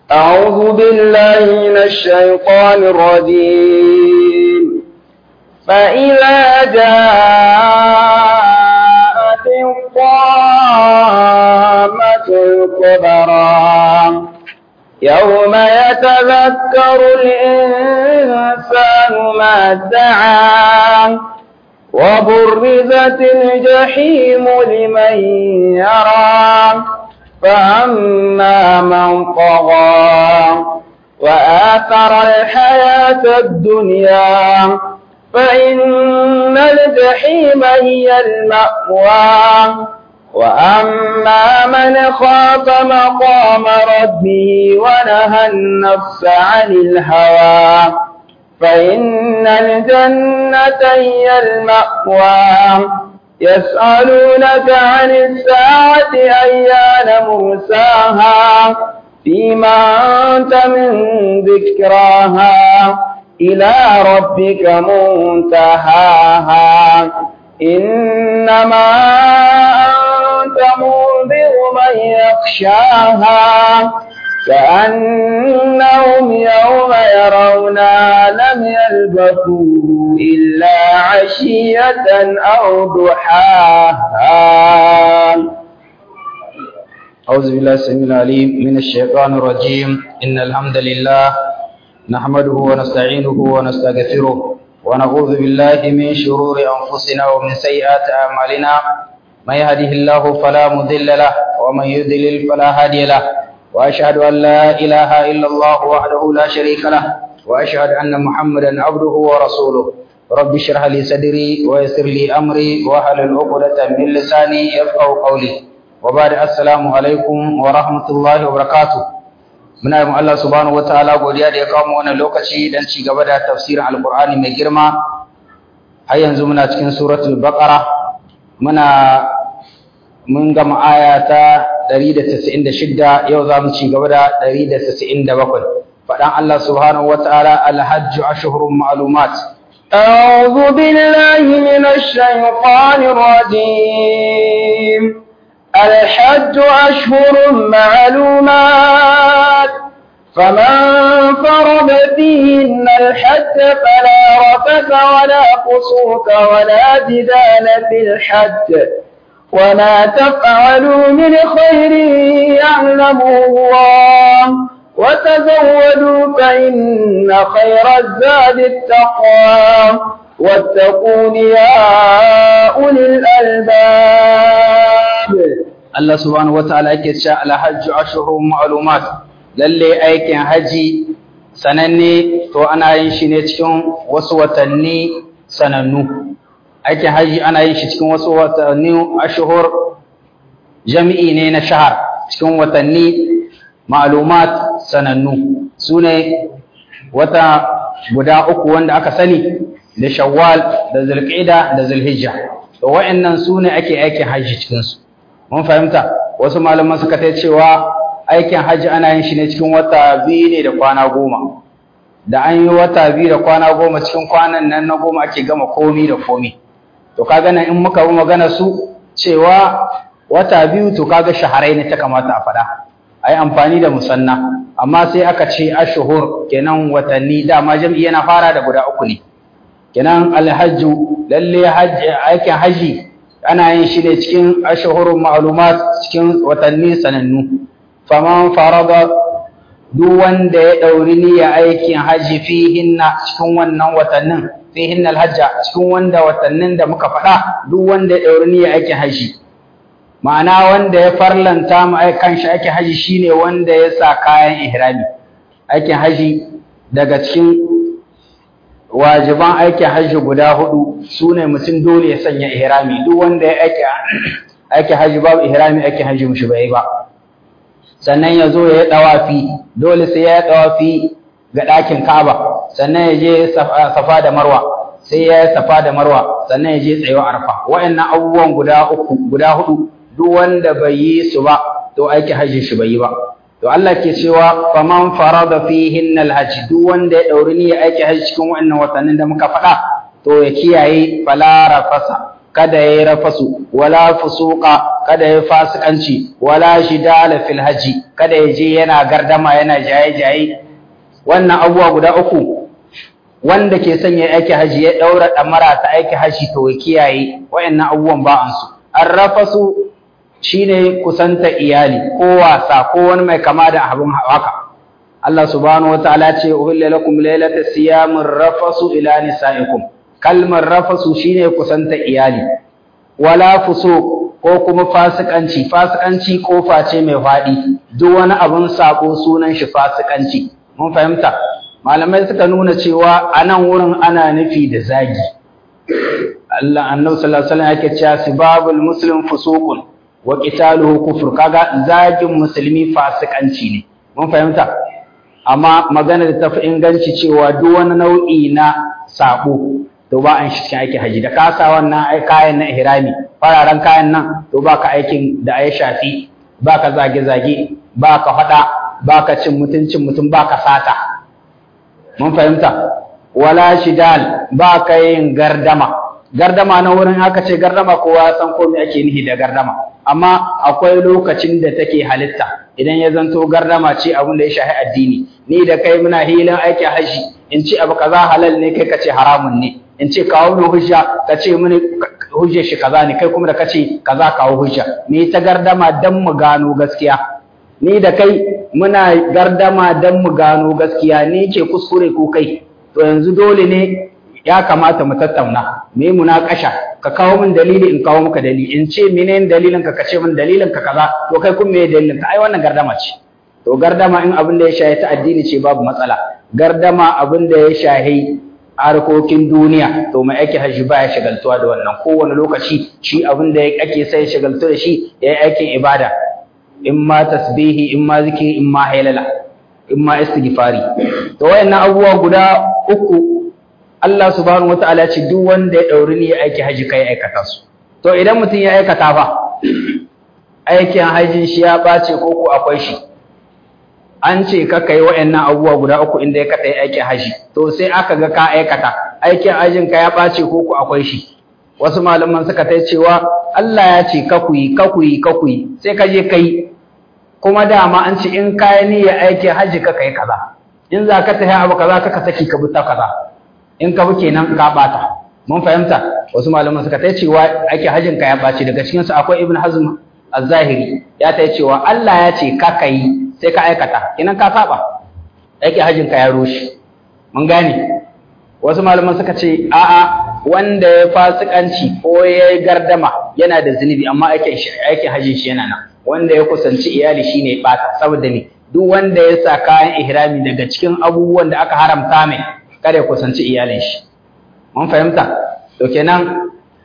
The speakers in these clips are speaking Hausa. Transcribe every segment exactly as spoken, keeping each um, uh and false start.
أعوذ بالله من الشيطان الرجيم فإذا جاءت الطامة الكبرى يوم يتذكر الإنسان ما سعى وبرزت الجحيم لمن يرى فأما من طغى وآثر الحياة الدنيا فإن الجحيم هي المأوى وأما من خاف مقام ربه ونهى النفس عن الهوى فإن الجنة هي المأوى يسألونك عن الساعة أيان مرساها فيما أنت من ذكراها إلى ربك منتهاها إنما أنت منذر من يخشاها كأنهم يوم يرونها لم يلبثوا إلا عشية أو ضحاها. أعوذ بالله السميع العليم من الشيطان الرجيم إن الحمد لله نحمده ونستعينه ونستغفره ونعوذ بالله من شرور أنفسنا ومن سيئات أعمالنا من يهده الله فلا مضل له ومن يضلل فلا هادي له وأشهد أن لا إله إلا الله وحده لا شريك له وأشهد أن محمدا عبده ورسوله رب اشرح لي صدري ويسر لي أمري واحلل عقدة من لساني يفقهوا قولي وبعد السلام عليكم ورحمة الله وبركاته muna yi Allah subhanahu wataala godiya da ya kawo mu wannan lokaci dan ci gaba da tafsirin alqur'ani mai girma har yanzu muna cikin suratul baqara muna mun gama aya ta ɗari da casa'in da shida yau za mu ci gaba da ɗari da casa'in da bakwai faɗan Allah subhanahu wataala al-hajj ashhurun ma'lumat أعوذ بالله من الشيطان الرجيم الحج أشهر معلومات فمن فرض فيهن الحج فلا رفث ولا فسوق ولا جدال في الحج وما تفعلوا من خير يعلمه الله وتزودوا فإن خير الزاد التقوى واتقون يا أولي الألباب. الله سبحانه وتعالى يكتشى الحج أشهر معلومات lalle aikin haji sananne to ana yin shi ne cikin wasu watanni sanannu aikin haji ana yin shi cikin wasu watanni ashhur jami'i ne na shahar cikin watanni ma'lumat sanannu sune wata guda uku wanda aka sani da Shawwal da Zulqa'da da Zulhijja to wayannan sune ake aikin haji cikin su mun fahimta wasu malaman suka ta cewa aikin haji ana yin shi ne cikin wata biyu ne da kwana goma da an yi wata biyu da kwana goma cikin kwanan nan na goma ake gama komi da komi to kaga nan in muka bi magana su cewa wata biyu to kaga shaharai ne ta kamata a faɗa ai amfani da musanna amma sai aka ce ashhur kenan watanni dama jami'i yana fara da guda uku ne kenan alhajju lalle haji aikin haji ana yin shi ne cikin ashhurun ma'lumat cikin watanni sanannu faman farada duk wanda ya dauri niyya aikin haji fihinna cikin wannan watannin fihinna alhajja cikin wanda watannin da muka faɗa duk wanda ya dauri niyya aikin haji ma'ana wanda ya farlanta mu aikan shi aikin haji shine wanda ya sa kayan ihrami aikin haji daga cikin wajiban aikin haji guda hudu sune mutum dole ya sanya ihrami duk wanda ya aiki aikin haji babu ihrami aikin haji mushi bai ba sannan ya zo ya dawafi dole sai ya dawafi ga ɗakin Ka'aba sannan ya je Safa da Marwa sai ya Safa da Marwa sannan ya je tsayuwar Arfa wa'annan abubuwan guda uku guda hudu duk wanda bai yi su ba to aikin haji shi bai yi ba to Allah ke cewa faman farada fihinna alhajj duk wanda ya dauri ni ya aiki haji cikin wannan watannin da muka faɗa to ya kiyaye fala rafasa kada yayi rafasu wala fusuqa kada ya fasikanci wala jidala fil haji kada ya je yana gardama yana jaye jaye wannan abubuwa guda uku wanda ke sanya aiki haji ya daura damara ta aiki haji to ya kiyaye wayannan abubuwan ba an su arrafasu shine kusanta iyali ko wasa ko wani mai kama da abun haka Allah subhanahu wataala ce uhilla lakum laylata siyamir rafasu ila nisaikum kalmar rafasu shine kusanta iyali wala fusuq ko kuma fasikanci fasikanci kofa ce mai fadi duk wani abun sako sunan shi fasikanci mun fahimta malamai suka nuna cewa anan wurin ana nufi da zagi Allah annabi sallallahu alaihi wasallam yake cewa sibabul muslim fusuqun wa qitaluhu kufr kaga zagin musulmi fasikanci ne mun fahimta amma magana da tafi inganci cewa duk wani nau'i na sabo to ba an shi cikin aikin haji da ka sa wannan ai kayan na ihrami fararen kayan nan to baka aikin da ai shafi baka zage zage baka fada baka cin mutuncin mutum baka sata mun fahimta wala shidal baka yin gardama gardama na wurin aka ce gardama kowa san ko me ake nihi da gardama amma akwai lokacin da take halitta idan ya zanto gardama ce abin da ya shahi addini ni da kai muna hilin aiki haji in ce abu kaza halal ne kai kace haramun ne in ce kawo mu hujja kace mini hujjar shi kaza ne kai kuma da kace kaza kawo hujja me ta gardama dan mu gano gaskiya ni da kai muna gardama dan mu gano gaskiya ni ke kuskure ko kai to yanzu dole ne ya kamata mu tattauna me munakasha ka kawo min dalili in kawo maka dalili in ce menene dalilin ka kace min dalilin ka kaza to kai kuma me dalilin ka ai wannan gardama ce to gardama in abin da ya shahi ta addini ce babu matsala gardama abin da ya shahi harkokin duniya to mai ake haji baya shagaltuwa da wannan kowane lokaci shi abin da ake sai shagaltu da shi yayi aikin ibada in ma tasbihi in ma zikiri in ma halala in ma istighfari to wayannan abubuwa guda uku Allah subhanahu wataala ya ce duk wanda ya dauri ni aiki haji kai aikata su to idan mutum ya aikata fa aikin hajin shi ya bace ko ko akwai shi an ce ka kai wayannan abubuwa guda uku inda ka kai aikin haji to sai aka ga ka aikata aikin hajin ka ya bace ko ko akwai shi wasu malaman suka tai cewa Allah ya ce ka kuyi ka kuyi ka kuyi sai ka je kai kuma dama an ce in kai niyyar aikin haji ka kai kaza in za ka tafi abu kaza ka saki ka buta kaza in ka buke nan ka bata mun fahimta wasu malaman suka tai cewa aikin hajin ka ya bace daga cikin su akwai Ibn Hazm az-Zahiri ya tai cewa Allah ya ce ka kai sai ka aikata idan ka saba aikin hajin ka ya rushe mun gane wasu malaman suka ce a'a wanda ya fasikanci ko ya gardama yana da zunubi amma aikin aikin hajin shi yana nan wanda ya kusanci iyali shine ya bata saboda ne duk wanda ya sa kayan ihrami daga cikin abubuwan da aka haramta mai kada ya kusanci iyalin shi mun fahimta to kenan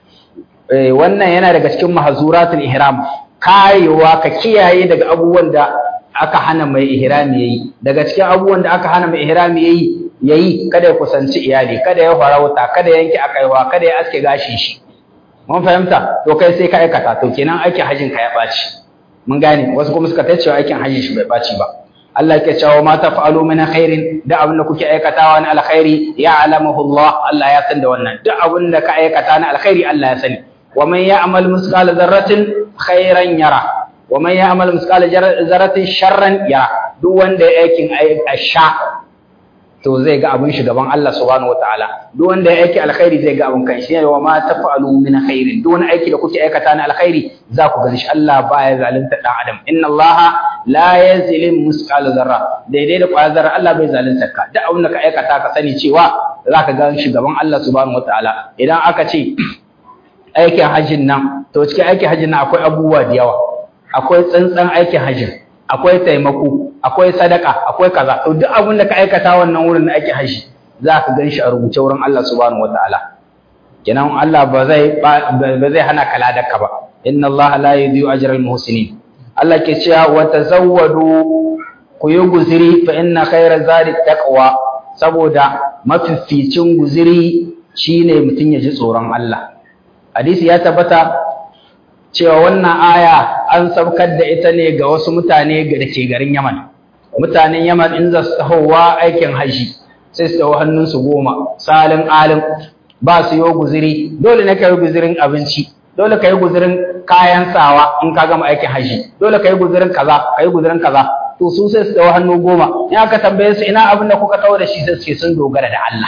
eh wannan yana daga cikin mahzuratul ihram kayewa ka kiyaye daga abubuwan da aka hana mai ihrami yayi daga cikin abubuwan da aka hana mai ihrami yayi yayi kada ya kusanci iyali kada ya farauta kada ya yanke akaiwa kada ya aske gashin shi mun fahimta to kai sai ka aikata to kenan aikin hajjin ka ya baci mun gane wasu kuma suka tace aikin hajjin shi bai baci ba Allah yake cewa ma taf'alu min khairin da abin da kuke aikatawa na alkhairi ya'lamuhu Allah Allah ya san da wannan duk abin da ka aikata na alkhairi Allah ya sani wa man ya'mal misqala dharratin khairan yara wa man ya'mal misqala dharratin sharran yara duk wanda ya aikin asha to zai ga abin shi gaban Allah subhanahu wataala duk wanda ya aiki alkhairi zai ga abin kanshi wa ma taf'alu min khairin duk wani aiki da kuke aikata na alkhairi za ku gani shi Allah baya zalunta dan adam inna Allah la yazlim misqala zarra daidai da kwaya zarra Allah bai zalunta ka duk abin da ka aikata ka sani cewa za ka ga shi gaban Allah subhanahu wataala idan aka ce aikin hajjin nan to cikin aikin hajjin nan akwai abubuwa da yawa akwai tsantsan aikin hajjin akwai taimako akwai sadaka akwai kaza to duk abin da ka aikata wannan wurin da ake haji za ka gan shi a rubuce wurin Allah subhanahu wataala kenan Allah ba zai ba zai hana ka ladarka ba inna Allah la yudhi'u ajra al-muhsinin Allah ke cewa wa tazawwadu ku yi guziri fa inna khayra zadi taqwa saboda mafificin guziri shine mutun ya ji tsoron Allah hadisi ya tabbata cewa wannan aya an saukar da ita ne ga wasu mutane da ke garin Yaman mutanen Yaman in za su tahowa aikin haji sai su taho hannunsu goma salin alim ba su yi guziri dole ne ka yi guzirin abinci dole ka yi guzirin kayan sawa in ka gama aikin haji dole kai guzurin kaza kai guzurin kaza to su sai su dawo hannu goma in aka tambaye su ina abin da kuka tawo da shi sai su ce sun dogara da Allah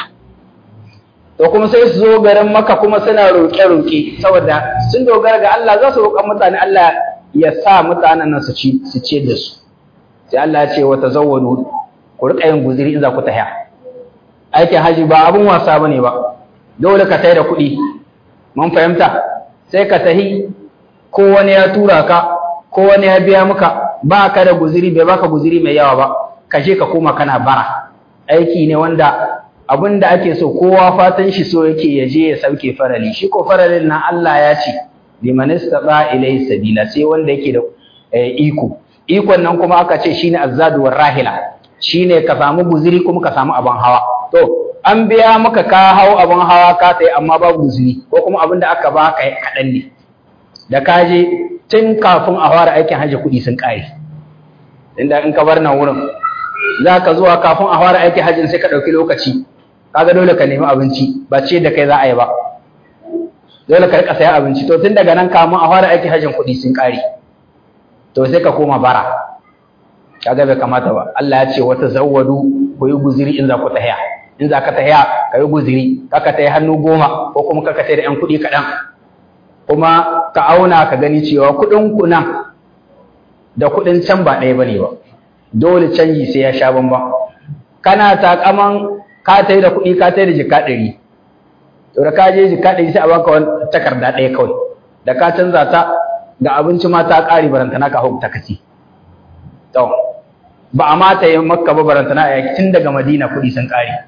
to kuma sai su zo garin Makka kuma suna roƙe-roƙe saboda sun dogara ga Allah za su roƙa mutane Allah ya sa mutanen nan su ci su ce da su sai Allah ya ce wa tazawwadu ku riƙa yin guzuri in za ku tahiya aikin haji ba abun wasa bane ba dole ka tayi da kuɗi mun fahimta sai ka tahi ko wani ya tura ka ko wani ya biya maka ba ka da guzuri bai baka guzuri mai yawa ba ka je ka koma kana bara aiki ne wanda abin da ake so kowa fatan shi so yake ya je ya sauke farali shi ko faralin nan Allah ya ce liman istata ilayhi sabila sai wanda yake da iko ikon nan kuma aka ce shine azzadu war rahila shine ka samu guzuri kuma ka samu abin hawa to an biya maka ka hau abin hawa ka tai amma babu guzuri ko kuma abin da aka baka kadan ne da ka je tun kafin a fara aikin haji kuɗi sun kare inda in ka bar nan wurin za ka zuwa kafin a fara aikin hajjin sai ka ɗauki lokaci kaga dole ka nemi abinci ba ce da kai za a yi ba dole ka rika saya abinci to tun daga nan kamun a fara aikin hajjin kuɗi sun ƙare to sai ka koma bara kaga bai kamata ba Allah ya ce wata zawwadu ku yi guziri in za ku tahiya in za ka tahiya ka yi guziri kaka tayi hannu goma ko kuma kaka tayi da ƴan kuɗi kaɗan kuma ka auna ka gani cewa kuɗin ku nan da kuɗin can ba ɗaya bane ba dole canji sai ya sha bamban kana takaman ka tayi da kuɗi ka tayi da jika ɗari to da ka je jika ɗari sai a baka wani takarda ɗaya kawai da ka canza ta ga abinci ma ta ƙare barantana ka hau takasi to ba a ma ta yi makka ba barantana a tun daga madina kuɗi sun ƙare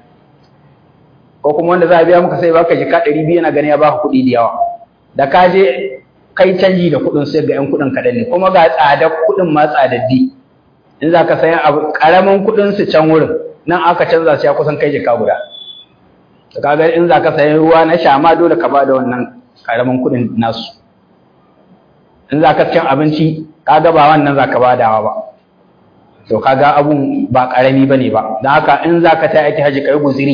ko kuma wanda za a biya maka sai baka jika ɗari biyu yana gani ya baka kuɗi da yawa da ka je kai canji da kuɗin sai ga 'yan kuɗin kaɗan ne kuma ga tsadar kuɗin ma tsadaddi in za ka sayan abu ƙaramin kuɗin su can wurin nan aka canza su ya kusan kai jika guda to kaga in za ka sayan ruwa na sha ma dole ka ba da wannan ƙaramin kuɗin nasu in za ka cin abinci kaga ba wannan za ka ba dawa ba to kaga abun ba ƙarami ba ne ba don haka in za ka ta aiki haji ka yi guziri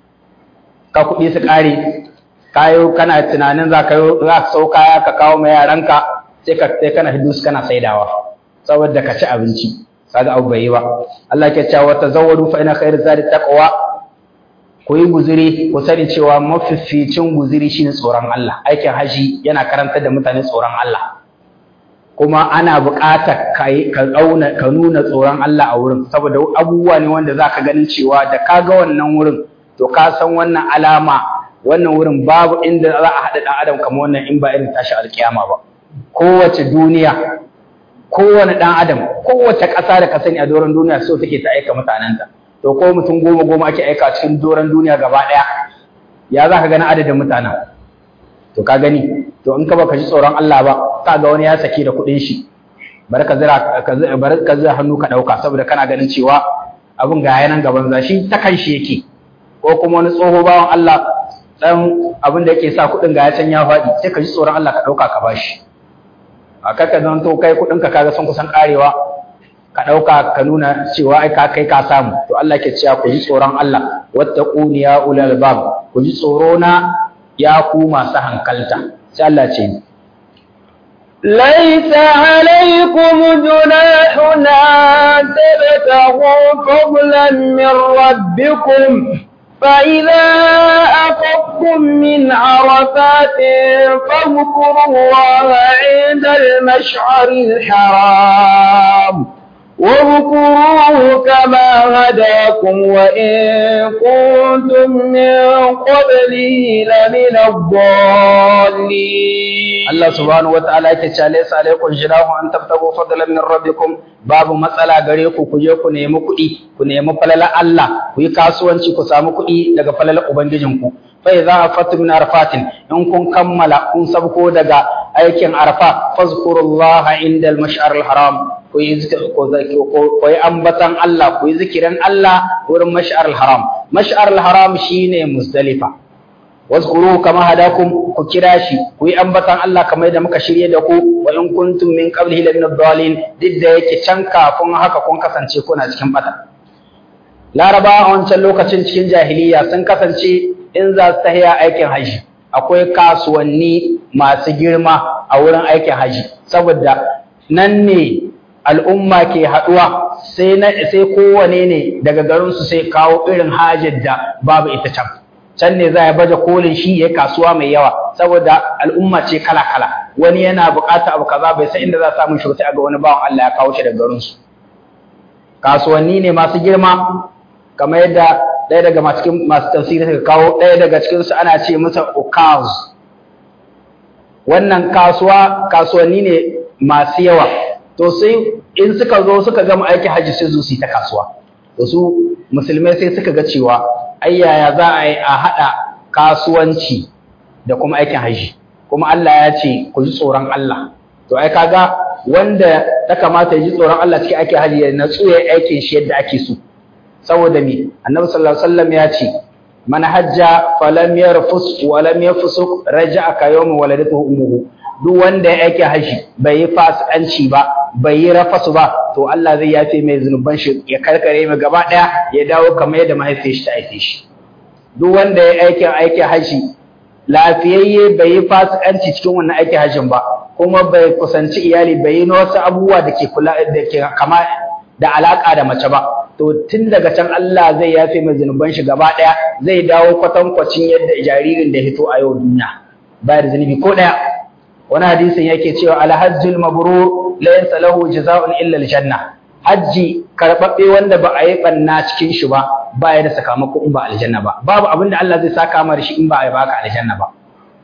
ka kuɗi su ƙare kayo kana tunanin za ka sau kaya ka kawo ma yaranka sai ka sai kana hidu su kana saidawa saboda ka ci abinci kaga abu bai yi ba Allah ke cewa tazawwadu fa ina khairu zadi taqwa ku yi guziri ku sani cewa mafificin guziri shine tsoron Allah aikin haji yana karantar da mutane tsoron Allah kuma ana buƙatar ka ka auna ka nuna tsoron Allah a wurin saboda abubuwa ne wanda zaka ganin cewa da kaga wannan wurin to ka san wannan alama wannan wurin babu inda za a haɗa ɗan adam kamar wannan in ba irin tashi alkiyama ba kowace duniya kowane ɗan adam kowace ƙasa da ka sani a doron duniya so take ta aika mutanenta to ko mutum goma goma ake aika cikin doron duniya gaba ɗaya ya za ka gani adadin mutanen to ka gani to in ka baka ji tsoron Allah ba ka ga wani ya saki da kuɗin shi bari ka zira bari ka zira hannu ka ɗauka saboda kana ganin cewa abin ga yanan gaban za shi ta kan shi yake ko kuma wani tsoho bawan Allah dan abin da yake sa kuɗin ga ya can ya faɗi sai ka ji tsoron Allah ka ɗauka ka bashi a kaka zan to kai kuɗin ka kaga sun kusan karewa ka ɗauka ka nuna cewa ai ka kai ka samu to Allah ke cewa ku ji tsoron Allah wattaquni ya ulal bab ku ji tsoro na ya ku masu hankalta sai Allah ce ليس عليكم جناح أن تبتغوا فضلا من ربكم فإذا أفضتم من عرفات فاذكروا الله عند المشعر الحرام واذكروه كما هداكم وإن كنتم من قبله لمن الضالين الله سبحانه وتعالى يكتشف ليس عليكم جناح أن تبتغوا فضلا من ربكم babu matsala gare ku ku je ku nemi kuɗi ku nemi falala Allah ku yi kasuwanci ku samu kuɗi daga falala ubangijinku fa idza afattum min arfatin in kun kammala kun sabko daga aikin arfa fazkurullaha inda al-mash'ar al-haram ku yi ku yi ambatan Allah ku yi zikirin Allah wurin mash'ar al-haram mash'ar al-haram shine Muzdalifa wazkuru kama hadakum ku kira shi ku yi ambatan Allah kamar da muka shirye da ku wa in kuntum min qablihi lamin ad-dallin didda yake can kafin haka kun kasance kuna cikin bata Laraba a wancan lokacin cikin jahiliya sun kasance in za su tahiya aikin haji akwai kasuwanni masu girma a wurin aikin haji saboda nan ne al'umma ke haɗuwa sai na sai kowane ne daga garinsu sai kawo irin hajar da babu ita can can ne za ya baje kolin shi ya kasuwa mai yawa saboda al'umma ce kala kala wani yana bukata abu kaza bai san inda za samu shi sai ga wani bawan Allah ya kawo shi daga garinsu kasuwanni ne masu girma kamar yadda ɗaya daga masu masu tafsiri suka kawo ɗaya daga cikin su ana ce masa ukaz wannan kasuwa kasuwanni ne masu yawa to sai in suka zo suka gama aiki haji sai su ta kasuwa to su musulmai sai suka ga cewa ai yaya za a yi a haɗa kasuwanci da kuma aikin haji kuma Allah ya ce ku ji tsoron Allah to ai kaga wanda ta kamata ya ji tsoron Allah cikin aikin haji ya natsu ya aikin shi yadda ake so saboda me annabi sallallahu alaihi wasallam ya ce man hajja falam yarfus wa lam yafsuq raja'a ka yawm waladatuhu ummuhu duk wanda ya aike haji bai yi fasikanci ba bai yi rafasu ba to Allah zai yafe mai zunuban shi ya karkare mai gaba daya ya dawo kamar yadda mahaifiyar shi ta aike shi duk wanda ya aike aike haji lafiyayye bai yi fasikanci cikin wannan aike hajin ba kuma bai kusanci iyali bai yi wasu abubuwa da ke kula da ke kama da alaka da mace ba to tun daga can Allah zai yafe mai zunuban shi gaba daya zai dawo kwatankwacin yadda jaririn da hito a yau duniya ba da zunubi ko daya wani hadisin yake cewa alhajjul mabrur laysa lahu jazaa'un illa aljanna haji karbabbe wanda ba a yi banna cikin shi ba ba ya da sakamako in ba aljanna ba babu abin da Allah zai saka mar shi in ba ya baka aljanna ba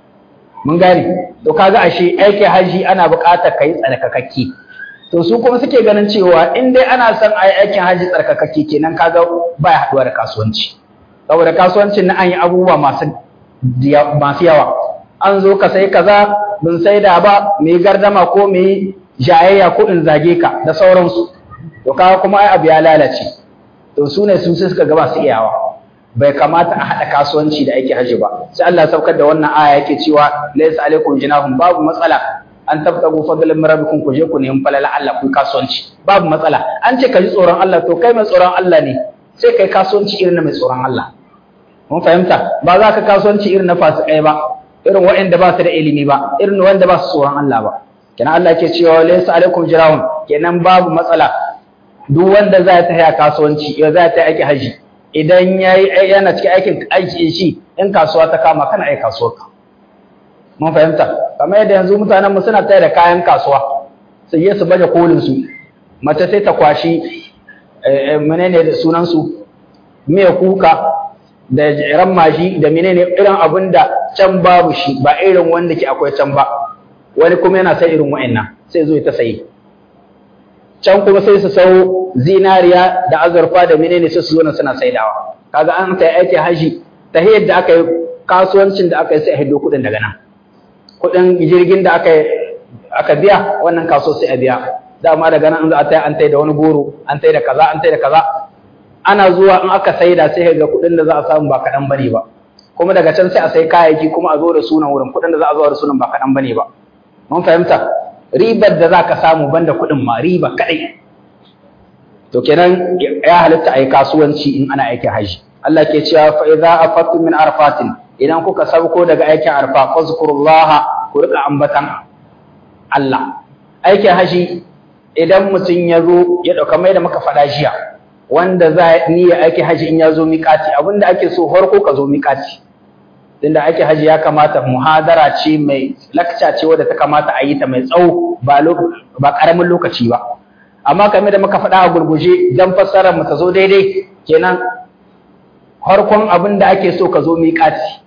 mun gane to kaga ashe aiki haji ana buƙatar kai tsarkakakke to su kuma suke ganin cewa in dai ana son a yi aikin haji tsarkakakke kenan kaga ba ya haɗuwa da kasuwanci saboda kasuwancin na an yi abubuwa masu masu yawa an zo ka sai kaza bin sai da ba mu yi gardama ko mu yi jayayya ko in zage ka da sauransu to kaga kuma ai abu ya lalace to su ne su suka ga masu iyawa bai kamata a haɗa kasuwanci da aikin haji ba sai Allah ya saukar da wannan aya yake cewa laysa alaikum jinahum babu matsala an tabtagu fadlan min rabbikum ku je ku nemi falala Allah ku kasuwanci babu matsala an ce ka ji tsoron Allah to kai mai tsoron Allah ne sai kai kasuwanci irin na mai tsoron Allah mun fahimta ba za ka kasuwanci irin na fasikai ba irin waɗanda ba su da ilimi ba irin wanda ba su tsoron Allah ba kenan Allah ke cewa laysa alaikum jinahum kenan babu matsala duk wanda za ta haya kasuwanci ya za ta aiki haji idan yayi yana cikin aikin aiki shi in kasuwa ta kama kana aika kasuwarka mun fahimta kamar yadda yanzu mutanen mu suna tayar da kayan kasuwa su je su baje kolin su mace sai ta kwashi menene da sunan su miya kuka da ran maji da menene irin abin da can babu shi ba irin wanda ke akwai can ba wani kuma yana sai irin wa'annan sai zo ta sayi can kuma sai su sau zinariya da azurfa da menene sai su zo suna saidawa kaga an sai aiki haji ta yadda aka yi kasuwancin da aka yi sai a hido kuɗin daga nan kuɗin jirgin da aka aka biya wannan kaso sai a biya dama daga nan an za a tai an tai da wani goro an tai da kaza an tai da kaza ana zuwa in aka saida sai ga kuɗin da za a samu ba kaɗan bane ba kuma daga can sai a sai kayayyaki kuma a zo da sunan wurin kuɗin da za a zo da sunan ba kaɗan bane ba mun fahimta ribar da za ka samu banda kuɗin ma riba kaɗai to kenan ya halitta a yi kasuwanci in ana aikin haji Allah ke cewa fa idza afattum min arfatin idan kuka sauko daga aikin arfa fazkurullaha ku rika ambatan Allah aikin haji idan mutum ya zo ya dauka mai da muka faɗa jiya wanda za niyya aikin haji in ya zo miƙati abinda ake so farko ka zo miƙati tunda aikin haji ya kamata muhadara ce mai lakca ce wadda ta kamata a yi ta mai tsawo ba ba karamin lokaci ba amma kamar da muka faɗa a gurguje dan fassarar mu ta zo daidai kenan farkon abin da ake so ka zo miƙati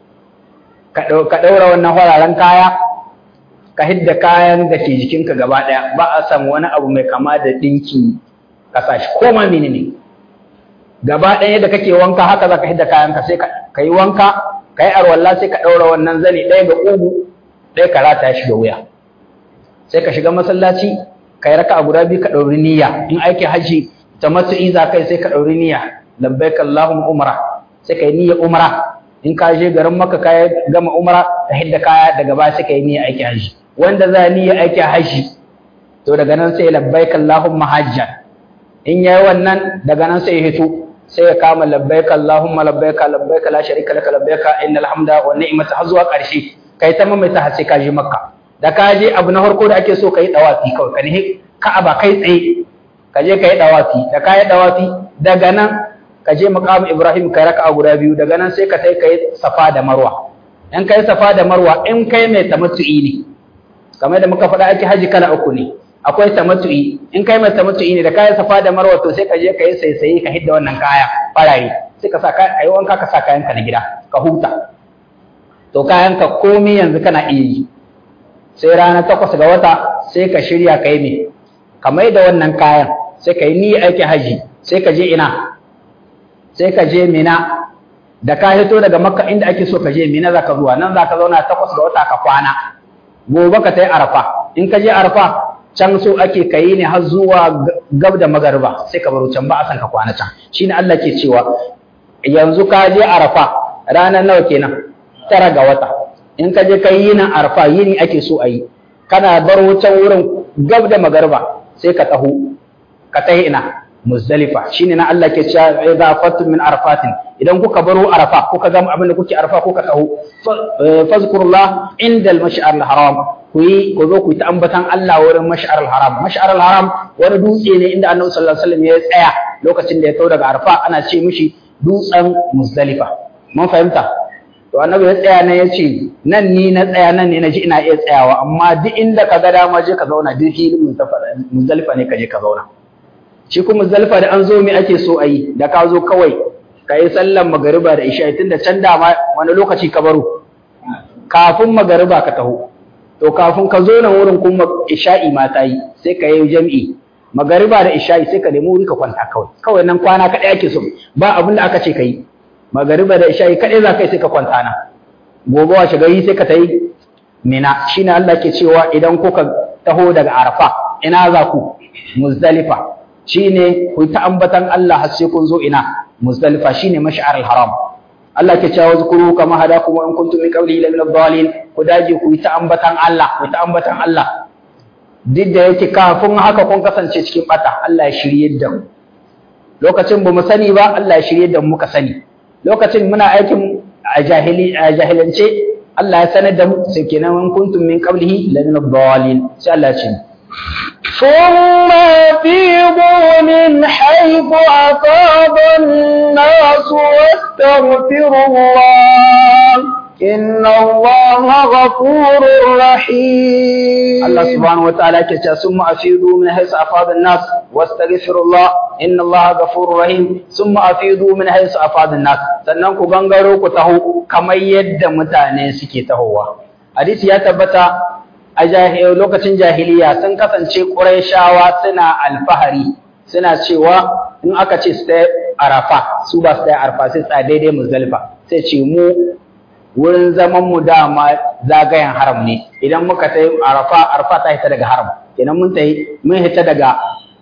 ka ɗaura wannan fararen kaya ka hidda kayan da ke jikinka gaba ɗaya ba a san wani abu mai kama da ɗinki ka sa shi ko ma menene gaba ɗaya da kake wanka haka za ka hidda kayanka sai ka yi wanka ka yi arwalla sai ka ɗaura wannan zani ɗaya ga ƙugu ɗaya ka rata shi ga wuya sai ka shiga masallaci ka yi raka a guda biyu ka ɗauri niyya in aiki hajji ta matsayi za kai sai ka ɗauri niyya labbaik Allahumma umra sai ka yi niyya umra in ka je garin Makka ka gama umra ka hidda kaya daga baya sai ka yi niyya aiki hajji wanda za niyya aiki hajji to daga nan sai labbaik Allahumma hajjan in yayi wannan daga nan sai ya hito sai ya kama labbaika Allahumma labbaika labbaika la sharika laka labbaika innal hamda wan ni'mata har zuwa ƙarshe kai ta mamaita har sai ka je Makka da ka je abu na farko da ake so kai dawafi kawai ka ne Ka'aba kai tsaye ka je kai dawafi da ka yi dawafi daga nan ka je maqam Ibrahim kai raka'a guda biyu daga nan sai ka tai kai Safa da Marwa in kai Safa da Marwa in kai mai tamattu'i ne kamar da muka faɗa ake haji kala uku ne akwai tamattu'i in kai mai tamattu'i ne da kai Safa da Marwa to sai ka je kai saisaye ka hidda wannan kaya farare sai ka sa kai ayi wanka ka sa kayan ka na gida ka huta to kayan ka komai yanzu kana iya yi sai ranar takwas ga wata sai ka shirya kai me ka mai da wannan kayan sai ka yi ni aiki haji sai ka je ina sai ka je Mina da ka hito daga Makka inda ake so ka je Mina zaka zuwa nan zaka zauna takwas ga wata ka kwana gobe ka tai Arafa in ka je Arafa can so ake kai ne har zuwa gab da magariba sai ka baro can ba a san ka kwana can shine Allah ke cewa yanzu ka je Arafa ranar nawa kenan tara ga wata in ka je kai yinin Arafa yini ake so ayi kana baro can wurin gab da magariba sai ka taho ka tahi ina Muzdalifa shine na Allah ke cewa idza fatum min arafatin idan kuka baro Arafa kuka gama abin da kuke Arafa kuka taho fazkurullah indal mash'ar al-haram ku yi ku zo ku ta ambatan Allah wurin mash'ar al-haram mash'ar al-haram wani dutse ne inda Annabi sallallahu alaihi wasallam ya tsaya lokacin da ya taho daga Arafa ana ce mishi dutsen Muzdalifa mun fahimta to Annabi ya tsaya ne ya ce nan ni na tsaya nan ne na ji ina iya tsayawa amma duk inda ka ga dama je ka zauna duk filin Muzdalifa ne ka je ka zauna shi kuma Muzdalifa da an zo me ake so a yi da ka zo kawai ka yi sallan magariba da isha tunda can dama wani lokaci ka baro kafin magariba ka taho to kafin ka zo nan wurin kuma isha'i ma ta yi sai ka yi jam'i magariba da isha'i sai ka nemi wuri ka kwanta kawai kawai nan kwana kaɗai ake so ba abin da aka ce ka yi magariba da isha'i kaɗai za ka yi sai ka kwanta na gobe washe gari sai ka ta yi Mina shine Allah ke cewa idan kuka taho daga Arafa ina za ku Muzdalifa shine ku ta ambatan Allah har sai kun zo ina Muzdalifa shine mash'ar al-haram Allah ke cewa zikuru kama hadakum wa in kuntum min qawli la min ad-dallin ku daje ku ta ambatan Allah ku ta ambatan Allah duk da yake kafin haka kun kasance cikin bata Allah ya shirye da mu lokacin ba mu sani ba Allah ya shirye da mu muka sani lokacin muna aikin a jahili a jahilance Allah ya sanar da mu sai kenan in kuntum min qablihi la min ad-dallin sai Allah ya ce ثم أفيضوا من حيث أفاض الناس واستغفروا الله إن الله غفور رحيم الله سبحانه وتعالى كتا ثم أفيضوا من حيث أفاض الناس واستغفروا الله إن الله غفور رحيم ثم أفيضوا من حيث أفاض الناس sannan ku gangaro ku taho kamar yadda mutane suke tahowa hadisi ya tabbata a lokacin jahiliya sun kasance Qurayshawa suna alfahari suna cewa in aka ce su ta Arafa su ba su ta Arafa sai tsaya daidai Muzdalifa sai ce mu wurin zaman mu dama zagayen haram ne idan muka ta Arafa Arafa ta hita daga haram kenan mun ta mun hita daga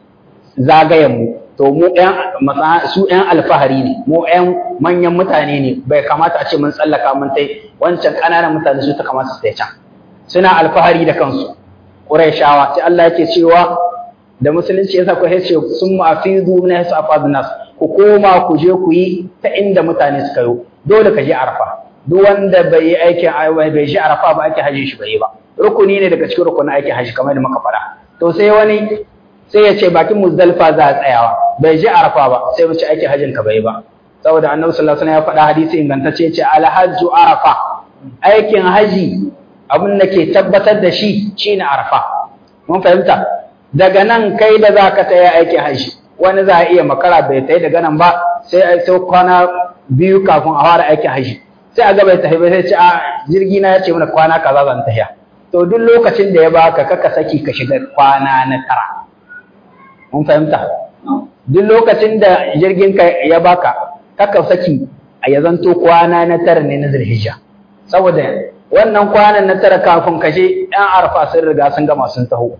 zagayen mu to mu ɗan su ɗan alfahari ne mu ɗan manyan mutane ne bai kamata a ce mun tsallaka mun tai wancan ƙananan mutane su ta kamata su ta can suna alfahari da kansu Qurayshawa sai Allah yake cewa da musulunci yasa ku yace summa afidu min hasu afadun nas ku koma ku je ku yi ta inda mutane suka yi dole ka je Arafa duk wanda bai yi aikin bai je Arafa ba ake haji shi bai ba rukuni ne daga cikin rukunin aikin haji kamar da muka fara to sai wani sai ya ce bakin Muzdalifa za a tsayawa bai je Arafa ba sai mu ci aikin hajin ka bai ba saboda Annabi sallallahu alaihi wasallam ya faɗa hadisi ingantacce ya ce al-hajju Arafa aikin haji abin da ke tabbatar da shi shine Arafa mun fahimta daga nan kai da zaka taya aikin haji wani za a iya makara bai tayi daga nan ba sai ai sai kwana biyu kafin a fara aikin haji sai a ga bai tafi bai sai ce a jirgi na ya ce mana kwana kaza zan tafiya to duk lokacin da ya baka kaka saki ka shiga kwana na tara mun fahimta duk lokacin da jirgin ka ya baka kaka saki a ya zanto kwana na tara ne na Zulhijja saboda wannan kwanan na tara kafin ka je ɗan Arafa sun riga sun gama sun taho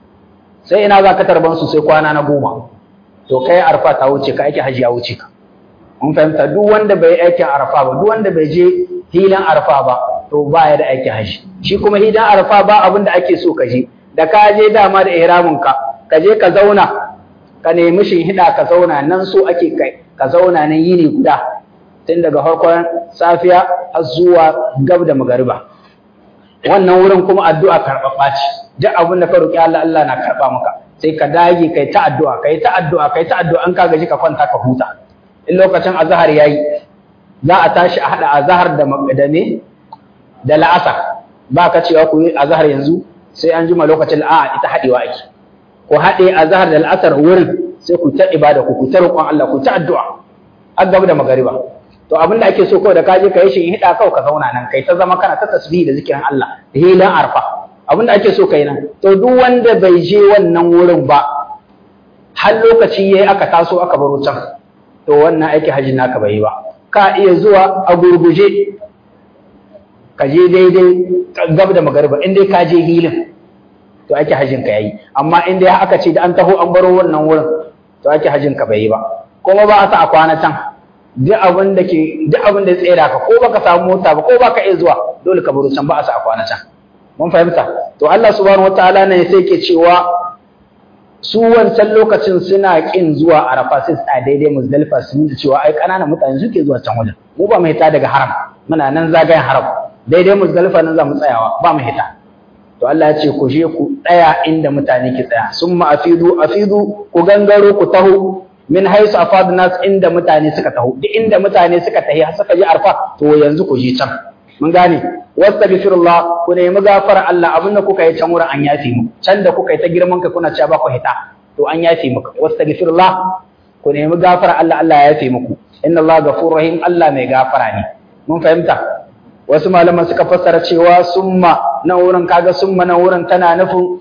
sai ina za ka tarban su sai kwana na goma to kai Arafa ta wuce ka aiki haji ya wuce ka mun fahimta duk wanda bai aikin Arafa ba duk wanda bai je hilan Arafa ba to ba ya da aikin haji shi kuma hilan Arafa ba abin da ake so ka je da ka je dama da ihramin ka ka je ka zauna ka nemi shin hida ka zauna nan so ake kai ka zauna nan yini guda tun daga farkon safiya har zuwa gab da magariba wannan wurin kuma addu'a karɓaɓɓa ce duk abin da ka roƙi Allah Allah na karɓa maka sai ka dage kai ta addu'a kai ta addu'a kai ta addu'a an ka gaji ka kwanta ka huta in lokacin azhar yayi za a tashi a hada azhar da da ne da la'asar ba ka cewa ku yi azhar yanzu sai an jima lokacin a'a ita hadewa ake ku hade azhar da la'asar wurin sai ku ta ibada ku ku ta roƙon Allah ku ta addu'a har gaba da magariba to abin da ake so kawai da kaje kai shi hida kawai ka zauna nan kai ta zama kana ta tasbihi da zikirin Allah da hilan arfa abin da ake so kai nan to duk wanda bai je wannan wurin ba har lokaci yayi aka taso aka baro can to wannan aiki hajji naka bai yi ba ka iya zuwa a gurguje ka je daidai gab da magariba in dai ka je hilin to aiki hajjin ka yayi amma in dai aka ce da an taho an baro wannan wurin to aiki hajjin ka bai yi ba kuma ba a sa a kwana can duk abin da ke duk abin da ya tsira ka ko baka samu mota ba ko baka iya zuwa dole ka baro can ba a sa a kwana can mun fahimta to Allah subhanahu wataala ne sai ke cewa su wancan lokacin suna kin zuwa Arafa sai su daidai Muzdalifa su yi cewa ai kananan mutane suke zuwa can wajen mu ba mu hita daga haram muna nan zagayen haram daidai Muzdalifa nan za mu tsayawa ba mu hita to Allah ya ce ku je ku tsaya inda mutane ke tsaya summa afidu afidu ku gangaro ku taho min haisu afadu nas inda mutane suka taho duk inda mutane suka tahi har suka je Arfa to yanzu ku je can mun gane wastaghfirullah ku nemi gafara Allah abinda kuka yi can wurin an yafi mu can da kuka yi ta girman ka kuna cewa ba ku hita to an yafi muku wastaghfirullah ku nemi gafara Allah Allah ya yafi muku inna Allah ghafurur rahim Allah mai gafara ne mun fahimta wasu malaman suka fassara cewa summa na wurin kaga summa na wurin tana nufin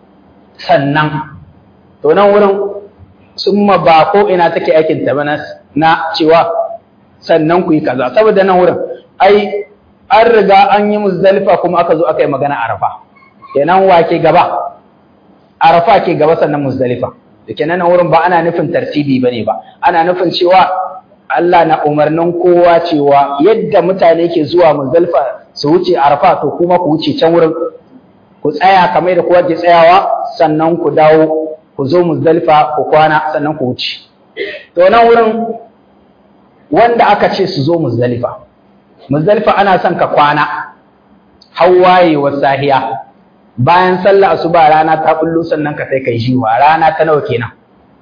sannan to nan wurin summa ba ko ina take aikin ta ba na cewa sannan ku yi kaza saboda nan wurin ai an riga an yi Muzdalifa kuma aka zo aka yi magana Arafa kenan wa ke gaba Arafa ke gaba sannan Muzdalifa kenan nan wurin ba ana nufin tartibi bane ba ana nufin cewa Allah na umarnin kowa cewa yadda mutane ke zuwa Muzdalifa su wuce Arafa to kuma ku wuce can wurin ku tsaya kamar da kowa ke tsayawa sannan ku dawo ku zo Muzdalifa ku kwana sannan ku wuce to nan wurin wanda aka ce su zo Muzdalifa Muzdalifa ana son ka kwana hawaye wa sahiya bayan sallah asuba rana ta bullo sannan ka sai kai jiwa rana ta nawa kenan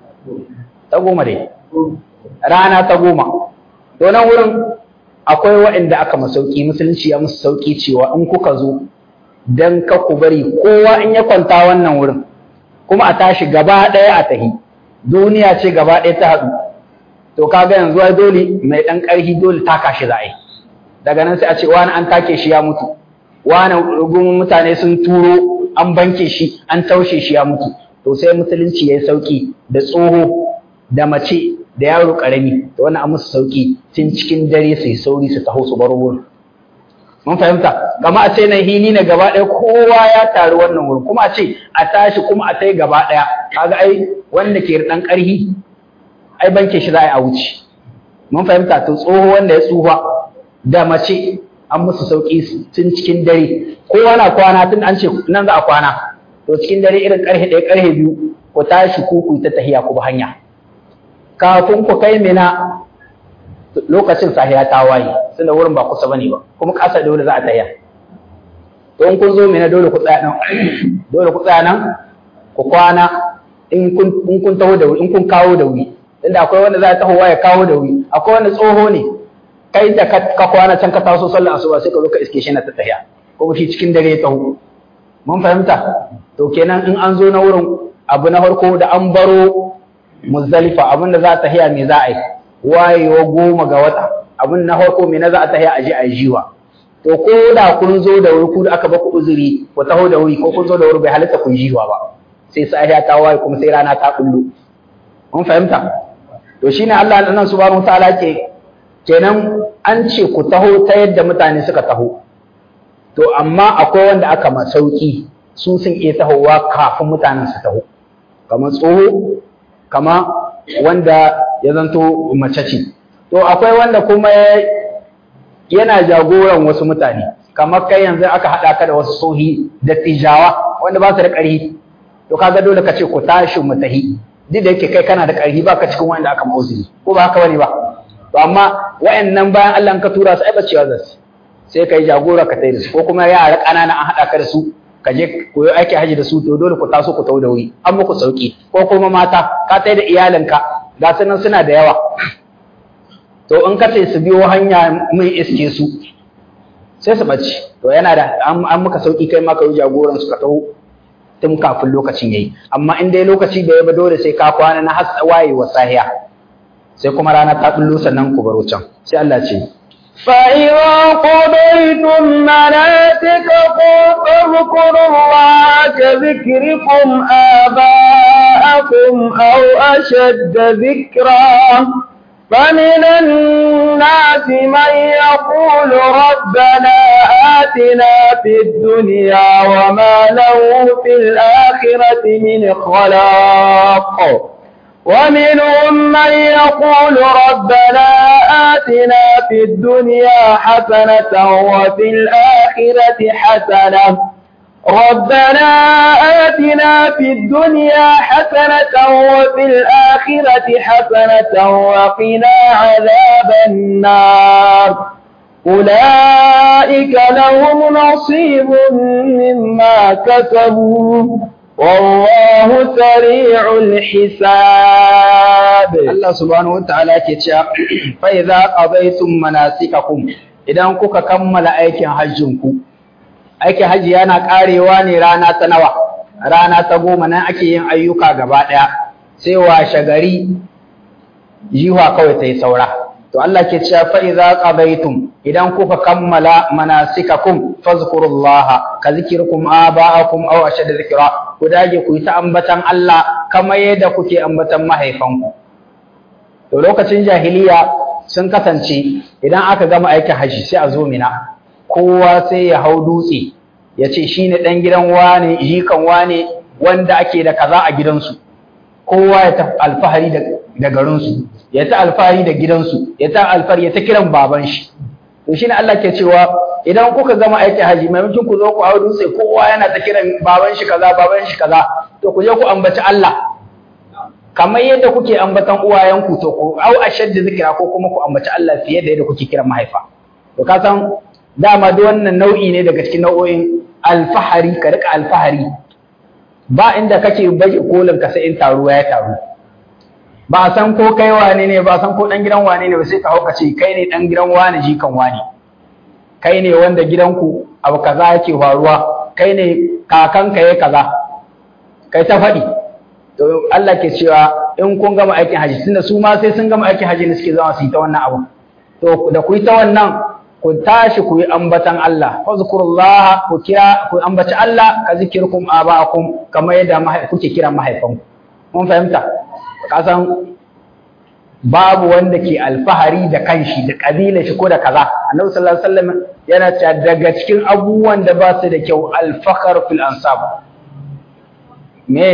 ta goma dai rana ta goma to nan wurin akwai waɗanda aka masauki musulunci ya musu sauki cewa in kuka zo dan ka ku bari kowa in ya kwanta wannan wurin kuma a tashi gaba ɗaya a tahi duniya ce gaba ɗaya ta haɗu to kaga yanzu ai dole mai ɗan ƙarfi dole taka shi za a yi daga nan sai a ce wani an take shi ya mutu wani rugun mutane sun turo an banke shi an taushe shi ya mutu to sai musulunci ya yi sauki da tsoho da mace da yaro karami to wannan an musu sauki tun cikin dare sai sauri su taho su bar wurin mun fahimta kama a ce nan hili ne gaba ɗaya kowa ya taru wannan wurin kuma a ce a tashi kuma a tai gaba ɗaya kaga ai wanda ke dan ƙarhi ai banke shi za a yi a wuce mun fahimta to tsoho wanda ya tsufa da mace an musu sauki tun cikin dare kowa na kwana tun an ce nan za a kwana to cikin dare irin karhe ɗaya karhe biyu ku tashi ku ku ta tahiya ku bi hanya kafin ku kai mina lokacin sahiya ta waye tunda wurin ba kusa bane ba kuma kasa dole za a tahiya to in kun zo mina dole ku tsaya nan dole ku tsaya nan ku kwana in kun in kun taho da wuri in kun kawo da wuri tunda akwai wanda za a taho ya kawo da wuri akwai wanda tsoho ne kai da ka kwana can ka taso sallar asuba sai ka zo ka iske shi na ta tahiya ko shi cikin dare ya taho mun fahimta to kenan in an zo na wurin abu na farko da an baro Muzdalifa abin da za ta tahiya me za a yi wayewa goma ga wata abin na farko me na za a tahiya a je a jiwa to ko da kun zo da wuri ku da aka baku uzuri ku taho da wuri ko kun zo da wuri bai halitta kun jiwa ba sai sahiya ta waye kuma sai rana ta kullu mun fahimta to shine Allah nan subhanahu wataala ke kenan an ce ku taho ta yadda mutane suka taho to amma akwai wanda aka masauki su sun iya tahowa kafin mutanen su taho kamar tsoho kama wanda ya zanto mace ce to akwai wanda kuma yana jagoran wasu mutane kamar kai yanzu aka haɗa ka da wasu sohi da tijawa wanda ba su da ƙarfi to kaga dole ka ce ku tashi mu tahi duk da yake kai kana da ƙarfi baka cikin wanda aka mauzuri ko ba haka bane ba to amma wayannan bayan Allah ka tura su ai bacewa zasu sai kai jagora ka tai da su ko kuma yara ƙanana an haɗa ka da su ka je koyo aiki haji da su to dole ku taso ku tau da wuri an muku sauki ko kuma mata ka tai da iyalinka ga sanan suna da yawa to in ka ce su biyo hanya mun iske su sai su bace to yana da an muka sauki kai ma ka yi jagoran su ka tau tun kafin lokacin yayi amma in dai lokaci da ya ba dole sai ka kwana na har waye wa sahiya sai kuma rana ta bullo sannan ku baro can sai Allah ce فإذا قضيتم مناسككم فاذكروا الله كذكركم آباءكم أو أشد ذكرا فمن الناس من يقول ربنا آتنا في الدنيا وما له في الآخرة من خلاق ومنهم من يقول ربنا آتنا في الدنيا حسنة وفي الآخرة حسنة ربنا آتنا في الدنيا حسنة وفي الآخرة حسنة وقنا عذاب النار أولئك لهم نصيب مما كسبوا والله سريع الحساب. الله سبحانه وتعالى كتشا فإذا قضيتم مناسككم إذا كوكا كمل أيكن حجنكم aikin haji yana karewa ne rana ta nawa rana ta goma nan ake yin ayyuka gaba daya sai washe gari jiwa kawai tai saura to Allah ke cewa fa idza qabaitum idan kuka kammala manasikakum fazkurullaha ka zikirkum aba'akum aw ashad zikra ku dage ku yi ta ambatan Allah kamar yadda kuke ambatan mahaifanku to lokacin jahiliya sun kasance idan aka gama aikin haji sai a zo Mina kowa sai ya hau dutse ya ce shi ne ɗan gidan wane jikan wane wanda ake da kaza a gidansu kowa ya ta alfahari da garinsu ya ta alfahari da gidansu ya ta alfahari ya ta kiran baban shi to shine Allah ke cewa idan kuka gama aikin haji maimakon ku zo ku hau dutse kowa yana ta kiran baban shi kaza baban shi kaza to ku je ku ambaci Allah kamar yadda kuke ambatan uwayenku to ku au ashadda zikira ko kuma ku ambaci Allah fiye da yadda kuke kiran mahaifa to ka san dama duk wannan nau'i ne daga cikin nau'o'in alfahari ka rika alfahari ba inda kake baje kolin ka sai in taruwa ya taru ba san ko kai wane ne ba san ko dan gidan wane ne ba sai ka hauka ce kai ne dan gidan wane jikan wane kai ne wanda gidanku abu kaza yake faruwa kai ne kakanka yayi kaza kai ta faɗi to Allah ke cewa in kun gama aikin haji tunda su ma sai sun gama aikin haji ne suke zama su yi ta wannan abu to da ku yi ta wannan ku tashi ku yi ambatan Allah fazkurullah ku kira ku ambaci Allah ka zikirkum aba'akum kamar yadda kuke kira mahaifanku mun fahimta kasan babu wanda ke alfahari da kanshi da kabilar shi ko da kaza annabi sallallahu alaihi wasallam yana cewa daga cikin abubuwan da ba su da kyau alfakhar fil ansab me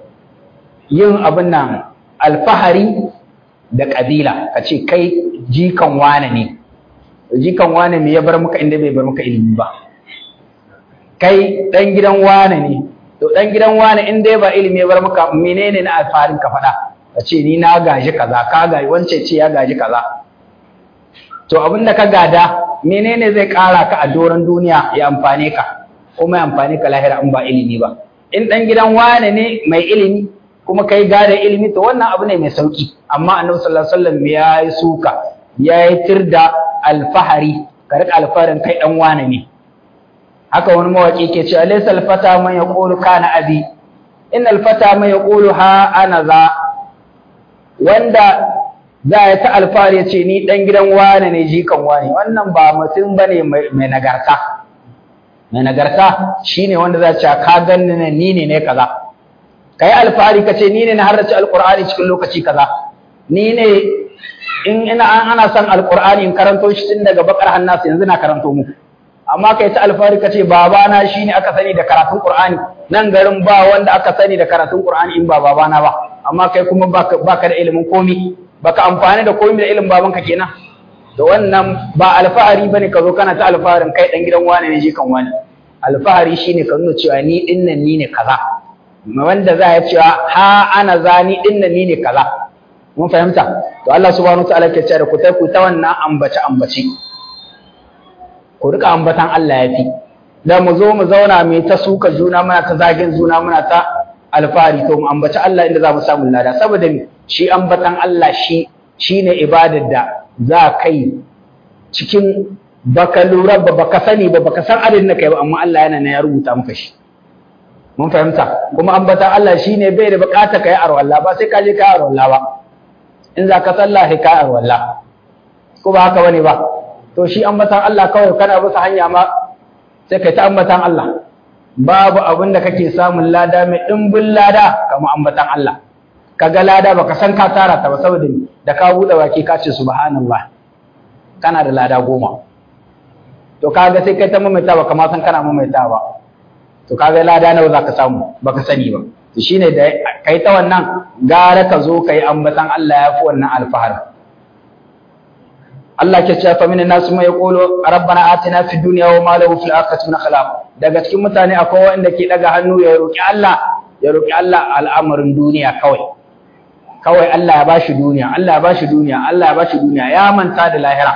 yin abin nan alfahari da kabila kace kai jikan wane ne jikan wane me ya bar maka inda bai bar maka ilimi ba kai dan gidan wane ne to dan gidan wane in dai ba ilimi ya bar maka menene na alfarin ka faɗa ka ce ni na gaji kaza ka gaji wance ce ya gaji kaza to abin da ka gada menene zai ƙara ka a doron duniya ya amfane ka kuma ya amfane ka lahira in ba ilimi ba in dan gidan wane ne mai ilimi kuma kai gada ilimi to wannan abu ne mai sauki amma annabi sallallahu alaihi wasallam ya yi suka ya yi tirda alfahari ka rika alfaharin kai dan wane ne haka wani mawaki ke cewa laysa alfata man yaqulu kana abi innal fata man yaqulu ha ana za wanda za ya ta alfahari ya ce ni dan gidan wane ne jikan wane wannan ba mutum bane mai nagarta mai nagarta shine wanda za ya ce ka ganni ne ni ne ne kaza kai alfahari ka ce ni ne na harrace alqur'ani cikin lokaci kaza ni ne in ina ana son alqur'ani in karanto shi tun daga bakar hannasu yanzu na karanto muku amma kai ta alfahari kace babana shine aka sani da karatun qur'ani nan garin ba wanda aka sani da karatun qur'ani in ba babana ba amma kai kuma baka baka da ilimin komi baka amfani da komi da ilimin babanka kenan to wannan ba alfahari bane ka zo kana ta alfaharin kai dan gidan wane ne je kan wani alfahari shine ka nuna cewa ni dinnan ni ne kaza wanda za ya cewa ha ana zani dinna ni ne kaza mun fahimta to Allah subhanahu wataala ke cewa ku ta ku ta wannan ambace ambace ku rika ambatan Allah yafi da mu zo mu zauna mu ta suka juna muna ta zagin juna muna ta alfari to mu ambaci Allah inda za mu samu lada saboda shi ambatan Allah shi shine ibadar da za kai cikin baka lura ba baka sani ba baka san adadin da kai ba amma Allah yana ne ya rubuta maka shi mun fahimta kuma ambatan Allah shine bai da bukata kai arwalla ba sai ka je kai arwalla ba in za ka sallah sai kai arwalla ko ba haka bane ba to shi ambatan Allah kawai kana bisa hanya ma sai kai ta ambatan Allah babu abin da kake samun lada mai dimbin lada kamar ambatan Allah kaga lada baka san ka tara ta ba saboda da ka bude baki ka ce subhanallah kana da lada goma to kaga sai kai ta mamaita baka ma san kana mamaita ba to kaga lada nawa zaka samu baka sani ba to shine da kai ta wannan gara ka zo kai ambatan Allah yafi wannan alfahar Allah ke cewa fa minan nas ma yaqulu rabbana atina fid dunya wa ma lahu fil akhirati min khalaq daga cikin mutane akwai wanda ke daga hannu ya roki Allah ya roki Allah al'amarin duniya kawai kawai Allah ya bashi duniya Allah ya bashi duniya Allah ya bashi duniya ya manta da lahira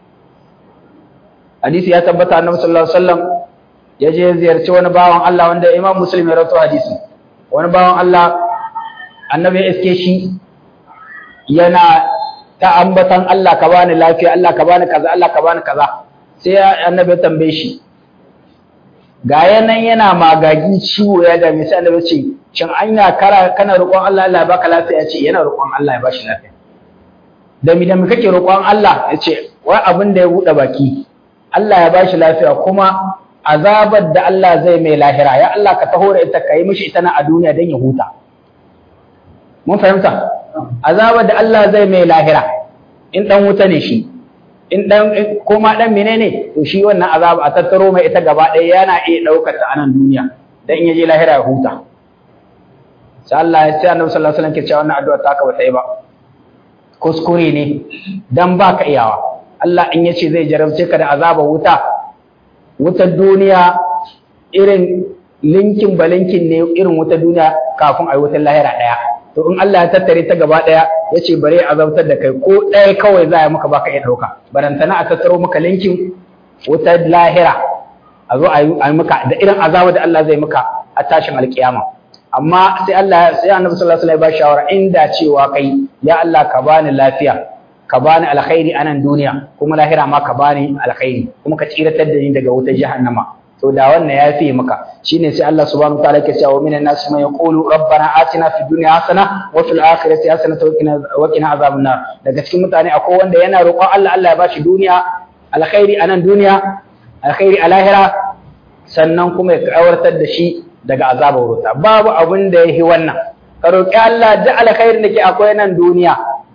hadisi ya tabbata annabi sallallahu alaihi wasallam ya je ziyarci wani bawan Allah wanda Imam Muslim ya rawaito hadisi wani bawan Allah annabi ya iske shi yana ta ambatan Allah ka bani lafiya Allah ka bani kaza Allah ka bani kaza sai annabi ya tambaye shi ga yanan yana magagi ciwo ya ga sai annabi ce shin anya kara kana roƙon Allah Allah ya baka lafiya ce yana roƙon Allah ya bashi lafiya da mi da mi kake roƙon Allah yace wai abin da ya bude baki Allah ya bashi lafiya kuma azabar da Allah zai mai lahira ya Allah ka taho da ita kai mishi ita na a duniya dan ya huta mun fahimta azabar da Allah zai mai lahira in dan wuta ne shi in dan koma dan menene to shi wannan azaba a tattaro mai ita gaba ɗaya yana iya daukar ta a nan duniya dan in yaje lahira ya huta sai Allah ya ce Annabi sallallahu alaihi wasallam ke cewa wannan addu'a ta ka bata yi ba kuskure ne dan baka iyawa Allah in yace zai jarabce ka da azabar wuta wutar duniya irin linkin balinkin ne irin wutar duniya kafin ayi wutar lahira daya to in Allah ya tattare ta gaba daya yace bare azabtar da kai ko daya kawai za ya maka baka iya dauka barantana a tattaro maka linkin wutar lahira a zo ayi maka da irin azabar da Allah zai maka a tashin alkiyama amma sai Allah sai Annabi sallallahu alaihi wasallam ya ba shawara inda cewa kai ya Allah ka bani lafiya ka bani alkhairi a nan duniya kuma lahira ma ka bani alkhairi kuma ka tsiratar da ni daga wutar jahannama to da wannan ya fi maka shine sai Allah subhanahu wataala yake cewa minan nas man yaqulu rabbana atina fid dunya hasana wa fil akhirati hasana wa qina wa qina azaban nar daga cikin mutane akwai wanda yana roƙon Allah Allah ya bashi duniya alkhairi a nan duniya alkhairi a lahira sannan kuma ya kawartar da shi daga azabar wuta babu abin da yahi wannan ka roƙi Allah da alkhairin da ke akwai nan duniya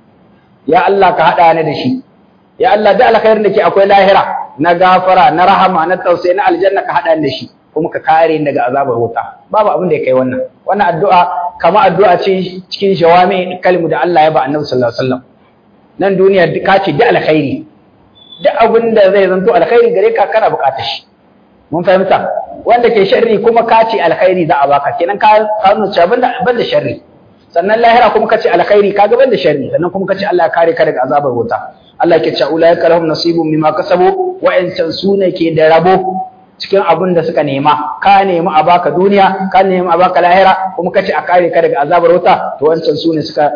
ya Allah ka haɗa ni da shi ya Allah da alkhairin da ke akwai lahira na gafara na rahama na tausayi na aljanna ka haɗa ni da shi kuma ka kare ni daga azabar wuta babu abin da ya kai wannan wannan addu'a kama addu'a ce cikin jawami kalmu da Allah ya ba Annabi sallallahu alaihi wasallam nan duniya ka ce da alkhairi duk abin da zai zanto alkhairi gare ka kana buƙatar shi mun fahimta wanda ke sharri kuma ka ce alkhairi za a baka kenan ka nuna cewa banda banda sharri sannan lahira kuma kace alkhairi kaga banda sharri sannan kuma kace Allah ya kare ka daga azabar wuta Allah yake cewa ulaika lahum nasibun mimma kasabu wa in sune ke da rabo cikin abin da suka nema ka nemi a baka duniya ka nemi a baka lahira kuma kace a kare ka daga azabar wuta to wancan sune suka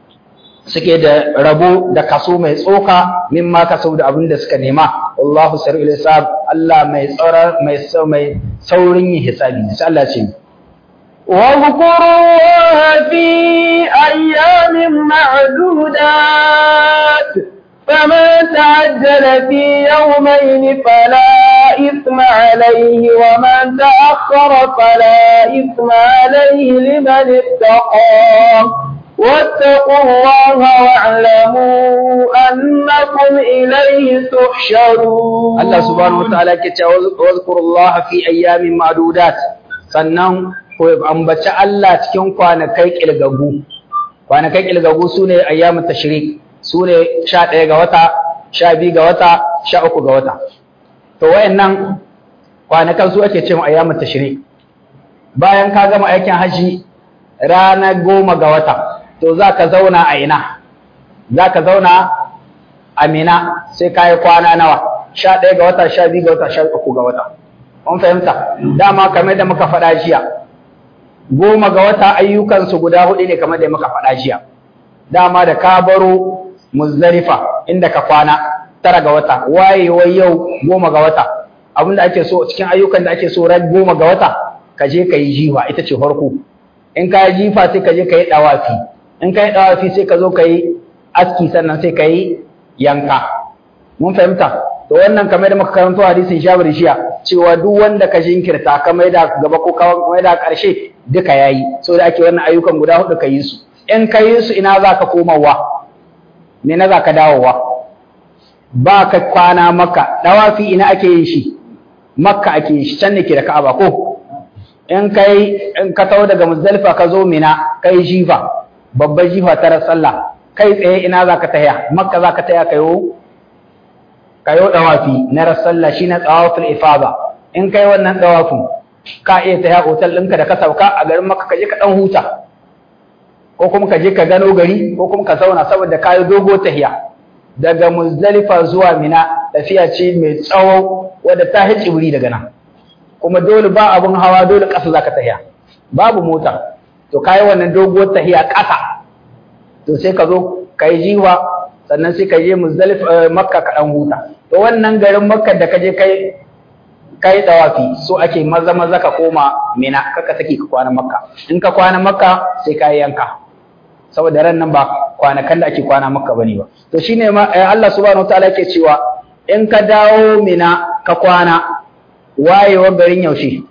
suke da rabo da kaso mai tsoka mimma kasabu da abin da suka nema wallahu sari'ul hisab Allah mai tsara mai mai saurin yin hisabi sai Allah ce واذكروا الله في أيام معدودات فما تعجل في يومين فلا إثم عليه ومن تأخر فلا إثم عليه لمن اتقى واتقوا الله واعلموا أنكم إليه تحشرون الله سبحانه وتعالى واذكروا الله في أيام معدودات sannan ko ambaci Allah cikin kwanakai kilgagu kwanakai kilgagu sune ayyamut tashrik sune sha ɗaya ga wata sha biyu ga wata sha uku ga wata to wayannan kwanakan su ake cewa ayyamut tashrik bayan ka gama aikin haji ranar goma ga wata to za ka zauna a ina za ka zauna a Mina sai ka yi kwana nawa sha ɗaya ga wata sha biyu ga wata sha uku ga wata mun fahimta dama kamar da muka faɗa jiya goma ga wata ayyukansu guda hudu ne kamar da muka faɗa jiya dama da ka baro Muzdalifa inda ka kwana tara ga wata wayewar yau goma ga wata abinda ake so cikin ayyukan da ake so ran goma ga wata ka je ka yi jifa ita ce farko in ka yi jifa sai ka je ka yi dawafi in ka yi dawafi sai ka zo ka yi aski sannan sai ka yi yanka mun fahimta to wannan kamar da muka karanto hadisin Jabir shiya cewa duk wanda ka jinkirta ka mai da gaba ko ka mai da karshe duka yayi so da ake wannan ayyukan guda hudu ka yi su in ka yi su ina za ka komawa me na za ka dawowa ba ka kwana Makka dawafi ina ake yin shi Makka ake yin shi can ne ke da Ka'aba ko in kai in ka tawo daga Muzdalifa ka zo Mina kai jifa babbar jifa ta sallah kai tsaye ina zaka taya Makka zaka taya kayo kayo dawafi na sallah shine tawaful ifada in kai wannan dawafin ka iya taya hotel ɗinka da ka sauka a garin Makka ka je ka dan huta ko kuma ka je ka gano gari ko kuma ka zauna saboda kayo dogo tahiya daga Muzdalifa zuwa Mina tafiya ce mai tsawo wadda ta hici wuri daga nan kuma dole ba abun hawa dole ƙasa zaka tahiya babu mota to kai wannan doguwar tahiya ƙasa to sai ka zo kai jiwa sannan sai ka je Muzdalifa Makka ka dan huta to wannan garin Makka da ka je kai kai tawafi so ake maza maza ka koma Mina kaka take ka kwana Makka in ka kwana Makka sai ka yanka saboda ran nan ba kwanakan da ake kwana Makka bane ba to shine Allah subhanahu wataala yake cewa in ka dawo Mina ka kwana wayewar garin yaushe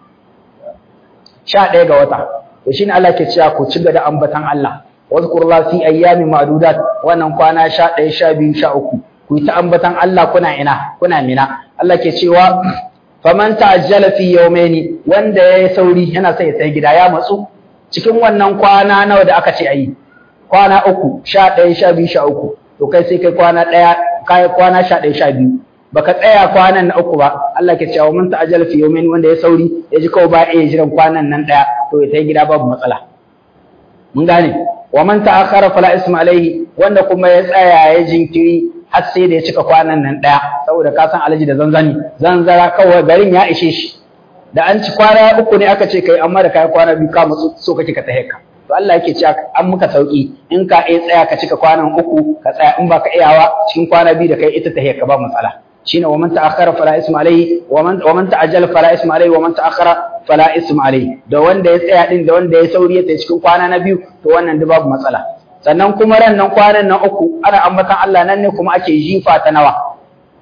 sha ɗaya ga wata to shine Allah ke cewa ku ci gaba da ambatan Allah wazkurullah fi ayyamin ma'dudat wannan kwana sha ɗaya sha biyu sha uku ku yi ta ambatan Allah kuna ina kuna Mina Allah ke cewa faman ta'ajjala fi yawmaini wanda yayi sauri yana sai ya sai gida ya matsu cikin wannan kwana nawa da aka ce ayi kwana uku sha ɗaya sha biyu sha uku to kai sai kai kwana ɗaya kai kwana sha ɗaya sha biyu baka tsaya kwanan na uku ba Allah ke cewa mun ta'ajjala fi yawmin wanda ya sauri ya ji kawai ba ya jiran kwanan nan daya to ya tai gida babu matsala mun gane wa man ta'akhkhara fala isma alaihi wanda kuma ya tsaya ya jinkiri har sai da ya cika kwanan nan daya saboda ka san alaji da zanzani zanzara kawai garin ya ishe shi da an ci kwana uku ne aka ce kai amma da kai kwana biyu ka mutsu so kake ka tahe ka to Allah yake cewa an muka sauki in ka iya tsaya ka cika kwanan uku ka tsaya in baka iyawa cikin kwana biyu da kai ita tahe ka ba matsala shine wa man ta'akhkhara fala isma alayhi wa man wa man ta'ajjala fala isma alayhi wa man ta'akhkhara fala isma alayhi da wanda ya tsaya din da wanda ya sauri ya tafi cikin kwana na biyu to wannan duk babu matsala sannan kuma ran nan kwanan nan uku ana ambatan Allah nan ne kuma ake jifa ta nawa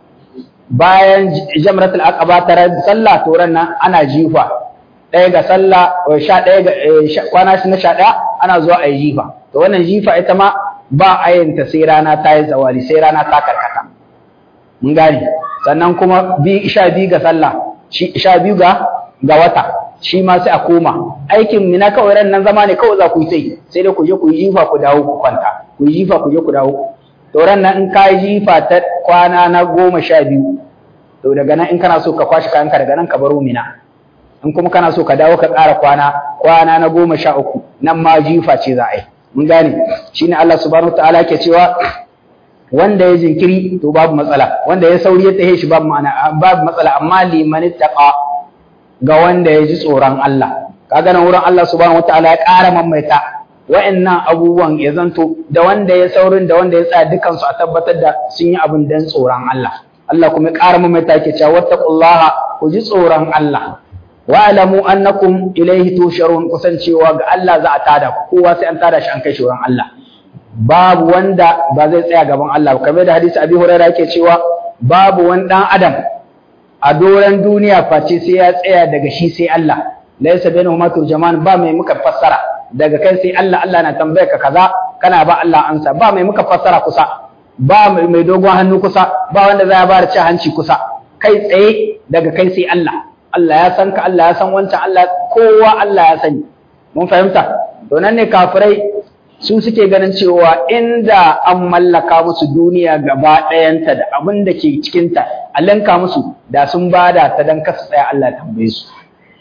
bayan jamratul aqaba ta sallah to ran nan ana jifa ɗaya ga sallah sha ɗaya ga kwana na sha ɗaya ana zuwa a yi jifa to wannan jifa ita ma ba a yin ta sai rana ta yi zawali sai rana ta karkata mun gane sannan kuma bi sha biyu ga sallah sha biyu ga ga wata shi ma sai a koma aikin Mina kawai ran nan zama ne kawai za ku yi sai sai dai ku je ku yi jifa ku dawo ku kwanta ku yi jifa ku je ku dawo to ran nan in ka yi jifa ta kwana na goma sha biyu to daga nan in kana so ka kwashi kayanka daga nan ka baro Mina in kuma kana so ka dawo ka ƙara kwana kwana na goma sha uku nan ma jifa ce za a yi mun gane shine Allah subhanahu wataala yake cewa wanda ya jinkiri to babu matsala wanda ya sauri ya tahe shi babu ma'ana babu matsala amma liman taqa ga wanda ya ji tsoron Allah kaga nan wurin Allah subhanahu wataala ya ƙara mamaita wa'annan abubuwan ya zanto da wanda ya saurin da wanda ya tsaya dukan su a tabbatar da sun yi abin dan tsoron Allah Allah kuma ya ƙara mamaita yake cewa wattaqullaha ku ji tsoron Allah wa'lamu annakum ilayhi tusharun kusancewa ga Allah za a tada ku kowa sai an tada shi an kai shi wurin Allah babu wanda ba zai tsaya gaban Allah ba kamar da hadisi Abi Hurairah yake cewa babu wani dan adam a doran duniya face sai ya tsaya daga shi sai Allah laysa bainahuma turjaman ba mai muka fassara daga kai sai Allah Allah na tambaye ka kaza kana ba Allah ansa ba mai muka fassara kusa ba mai dogon hannu kusa ba wanda zai ba da ci hanci kusa kai tsaye daga kai sai Allah Allah ya san ka Allah ya san wancan Allah kowa Allah ya sani mun fahimta to nan ne kafirai su suke ganin cewa inda an mallaka musu duniya gaba ɗayanta da abin da ke cikinta a lanka musu da sun bada ta don kasa tsaya Allah tambaye su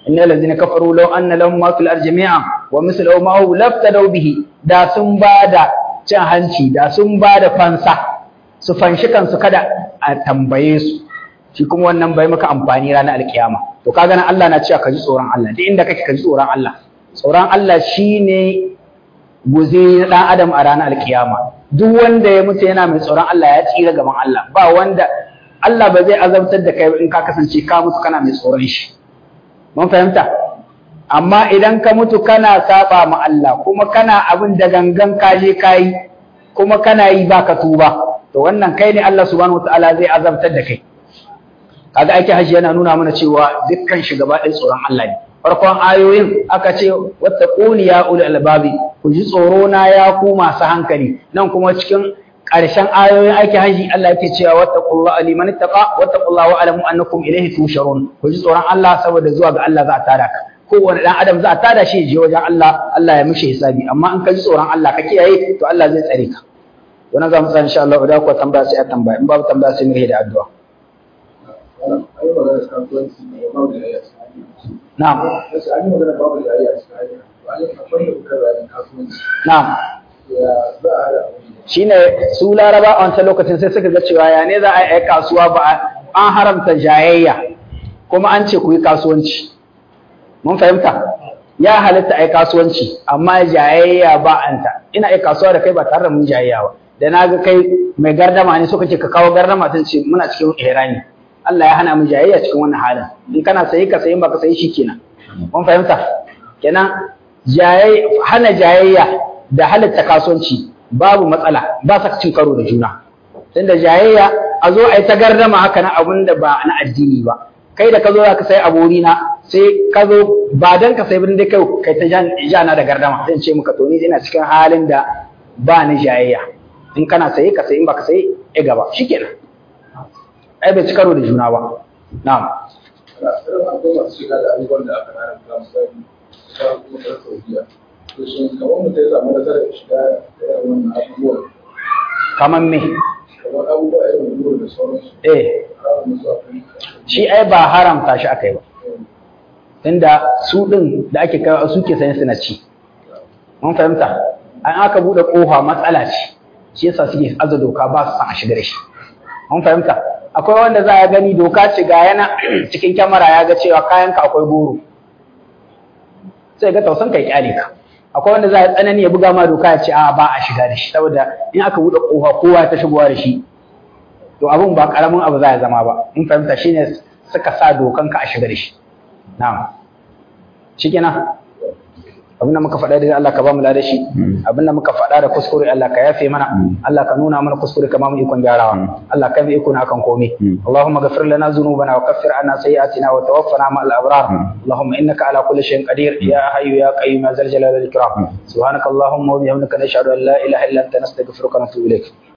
innal ladzina kafaru law anna lahum ma fil ardi jami'an wa mithluhu ma'ahu laftadaw bihi, da sun bada cin hanci, da sun bada fansa su fanshi kansu kada a tambaye su, shi kuma wannan bai maka amfani ranar alkiyama. To kaga nan Allah na cewa ka ji tsoron Allah, duk inda kake ka ji tsoron Allah. Tsoron Allah shine guzi na dan adam a ranar alkiyama. Duk wanda ya mutu yana mai tsoron Allah ya tsira gaban Allah. Ba wanda Allah ba zai azabtar da kai in ka kasance ka mutu kana mai tsoron shi. Mun fahimta? Amma idan ka mutu kana saba ma Allah kuma kana abin da gangan kaje kayi kuma kana yi baka tuba, to wannan kai ne Allah subhanahu wataala zai azabtar da kai. Kaga ake haji yana nuna mana cewa dukkan shi gaba ɗaya tsoron Allah ne. Farkon ayoyin aka ce wattaquni ya ulul albabi, ku ji tsoro na ya ku masu hankali. Nan kuma cikin ƙarshen ayoyin aiki haji Allah yake cewa wattaqullaha liman ittaqa wattaqullaha wa alamu annakum ilayhi tusharun. Ku ji tsoron Allah saboda zuwa ga Allah za a tada ka. Kowane dan adam za a tada shi je wajen Allah, Allah ya mishi hisabi. Amma in ka ji tsoron Allah ka kiyaye, to Allah zai tsare ka. Wannan za mu tsaya insha Allah, idan ku tambaya sai a tambaya, in babu tambaya sai mu yi da addu'a. Na'am. Na'am. Shine su Laraba a wancan lokacin sai suka ga cewa ya ne za a yi kasuwa ba an haramta jayayya kuma an ce ku yi kasuwanci. Mun fahimta? Ya halitta a yi kasuwanci amma jayayya ba anta. Ina yi kasuwa da kai ba tare da mun jayayya ba. Da na ga kai mai gardama ne suka ce ka kawo gardama tun ce muna cikin ihrami. Allah ya hana mu jayayya cikin wannan halin. In kana sayi ka sayi ba ka sayi shikenan. Mun fahimta? Kenan jayayya hana jayayya da halitta kasuwanci babu matsala, ba sa cin karo da juna. Tunda jayayya a zo a yi ta gardama haka na abun da ba na addini ba. Kai da ka zo ka sai abori na sai ka zo ba dan ka sai bin dai kai kai ta jana da gardama zan ce muka to ni ina cikin halin da ba ni jayayya. In kana sayi ka sayi in ba ka sayi e gaba shikenan. Ai bai ci karo da juna ba. Na'am. Kamar me? Eh. Shi ai ba haramta shi aka yi ba. Tunda su din da ake kai suke sayan suna ci. Mun fahimta? An aka bude kofa matsala ce. Shi yasa suke aza doka ba su san a shiga da shi. Mun fahimta? Akwai wanda za a gani doka ce ga yana cikin kyamara ya ga cewa kayanka akwai goro. Sai ga tausan kai kyale ka. Akwai wanda za a tsanani ya buga ma doka ya ce a ba a shiga da shi saboda in aka bude kofa kowa ta shigowa da shi. To abun ba karamin abu za ya zama ba. Mun fahimta shine suka sa dokan ka a shiga da shi. Na'am. Shikenan. Abinda muka faɗa da Allah ka ba mu lada shi, abinda muka faɗa da kuskure Allah ka yafe mana, Allah ka nuna mana kuskure ka ba mu ikon gyarawa, Allah ka bi iko na kan komai. Allahumma ghafir lana dhunubana wa kaffir anna sayyi'atina wa tawaffana ma'al abrar. Allahumma innaka ala kulli shay'in qadir ya hayyu ya qayyum ya zal jalali wal ikram. Subhanaka Allahumma wa bihamdika nashhadu an la ilaha illa anta nastaghfiruka wa natubu ilayk.